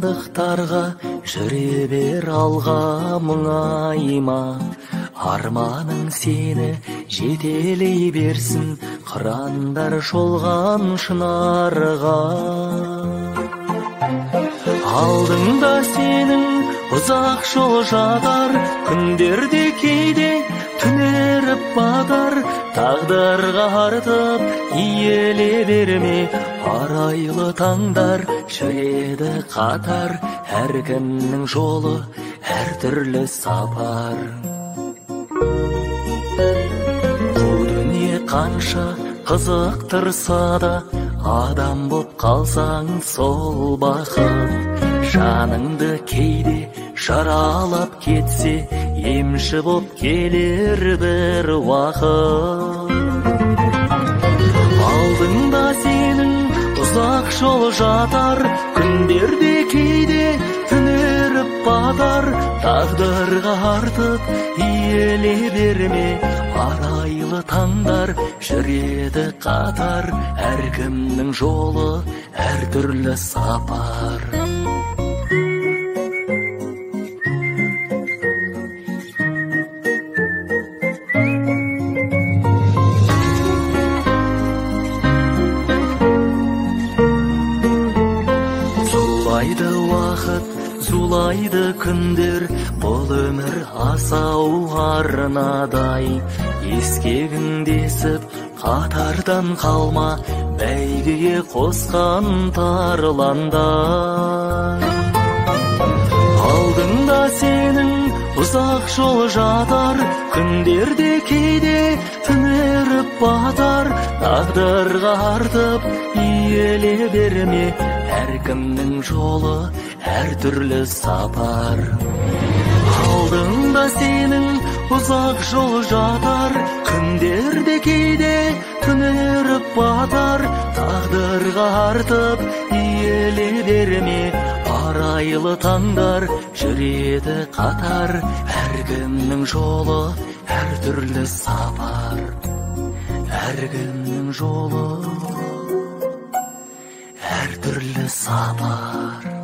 қиындықтарға жүре бер алға мұңайма. Арманың сені жетелей берсін, қырандар шолған шынарға. Алдыңда сенің ұзақ жол жатар, күндерде кейде түнеріп батар. Тағдырға артып иеле берме, арайлы таңдар жүреді қатар. Әркімнің жолы әртүрлі сапар. Бұл дүние қанша қызықтырса да, адам боп қалсаң сол бақыт. Жаныңды кейде жаралап кетсе, емші боп келер бір уақыт. Алдыңда сенің ұзақ жол жатар, күндерде кейде түнеріп батар. Тағдырға артып иеле берме, арайлы таңдар жүреді қатар. Әркімнің жолы әртүрлі сапар. Зулайды уақыт, зулайды күндер, бұл өмір асау арнадай. Ескегіңдесіп қатардан қалма, бәйгеге қосқан тарландай. Алдыңда сенің ұзақ жол жатар, күндерде кейде түнеріп батар. Тағдырға артып иеле берме, әркімнің жолы әртүрлі сапар. Алдыңда сенің ұзақ жол жатар, күндерде кейде түнеріп батар. Тағдырға артып иеле берме, арайлы таңдар жүреді қатар. Әркімнің жолы әртүрлі сапар. Әркімнің жолы әртүрлі сапар.